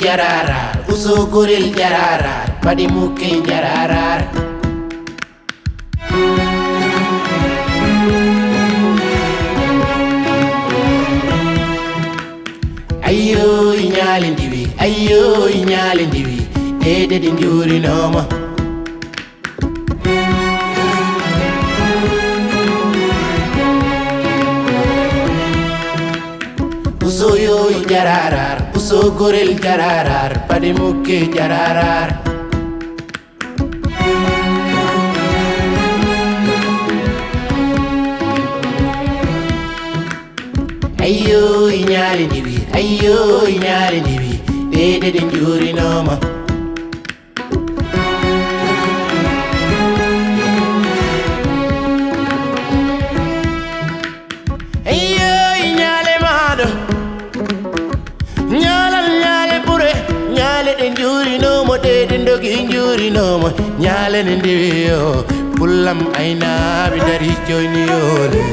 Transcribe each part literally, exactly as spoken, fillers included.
jararar uso gorel jararar padi mukke jararar Ayo inyale ndiwi ayo inyale ndiwi dede di njuri noma Uso yo jararar uso gorel jararar padi mukke jararar Ayo inyale ndiwi ayo inyale ndiwi dede di njuri noma Ayo inyale mado nyala nyale pure nyale di njuri noma dede ndogi njuri noma nyale ndiwi yo pulam aina bidari joini yo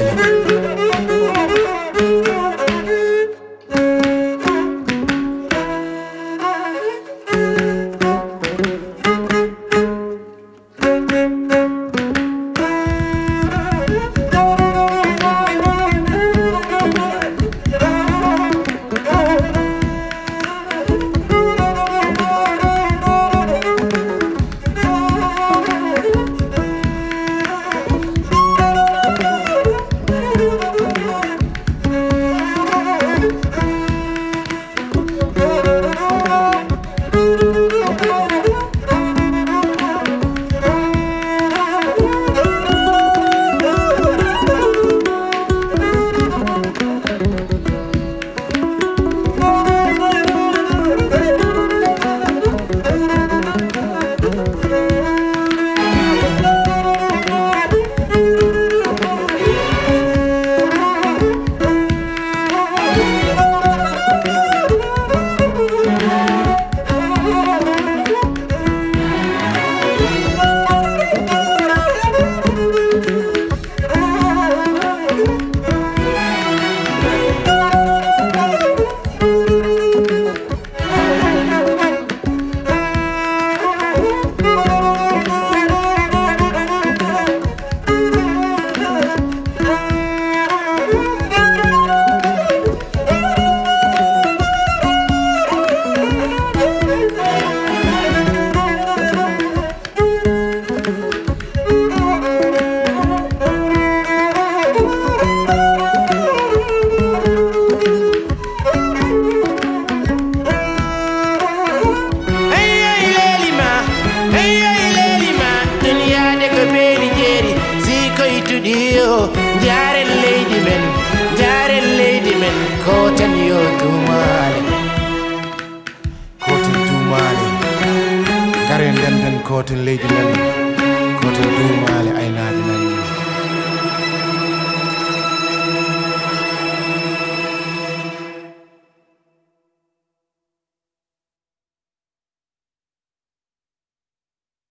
Jare lady men, jare lady men, cotton yo tumale, cotton tumale, Karen den den cotton lady men, cotton tumale, I know.